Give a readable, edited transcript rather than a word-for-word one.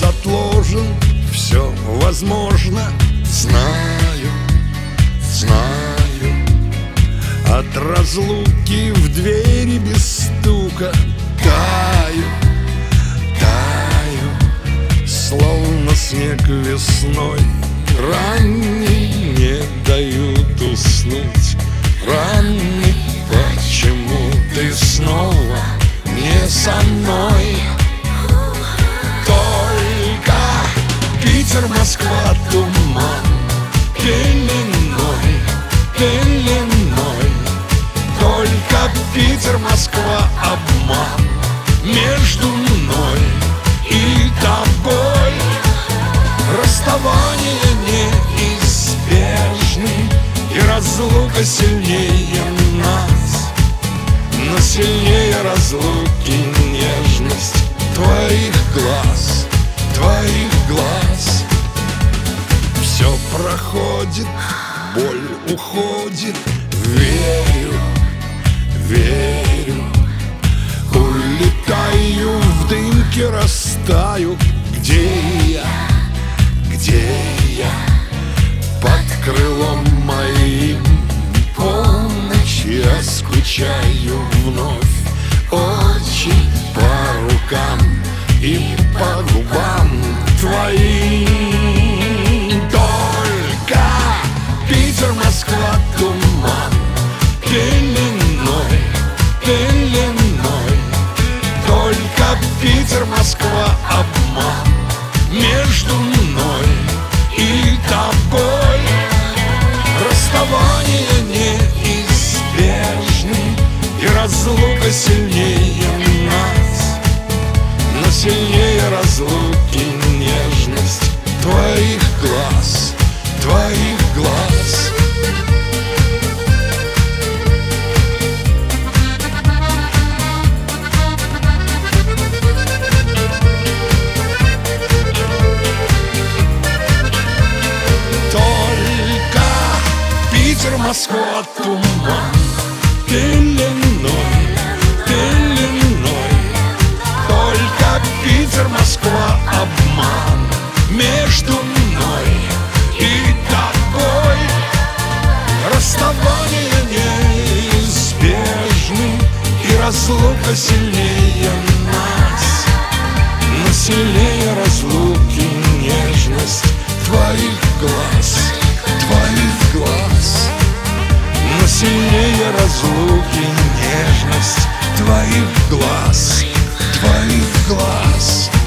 вопрос отложен, все возможно. Знаю, знаю. От разлуки в двери без стука таю, таю, словно снег весной. Ранний не дают уснуть. Ранний, почему ты снова не со мной? Только Питер, Москва, туман пеленой, пеленой. Только Питер, Москва, обман между мной и тобой. Расставание неизбежны, и разлука сильнее нас. Но сильнее разлуки нежность твоих глаз, твоих глаз. Все проходит, боль уходит. Верю, верю. Улетаю в дымке, растаю. Где я? Где я? Под крылом моим полночь я скучаю вновь. Очень по рукам и по губам твоим. Только Питер, Москва, туман пеленой, пеленой. Только Питер, Москва, обман между мной и тобой. Расставание неизбежны, и разлука сильнее нас. Но сильнее разлуки нежность твоих глаз, твоих глаз. Питер, Москва, туман пеленой, пеленой. Только Питер, Москва, обман между мной и тобой. Расставание неизбежны, и разлука сильнее нас. Но сильнее разлуки нежность твоих глаз, твоих глаз. Но сильнее разлуки нежность твоих глаз, твоих глаз.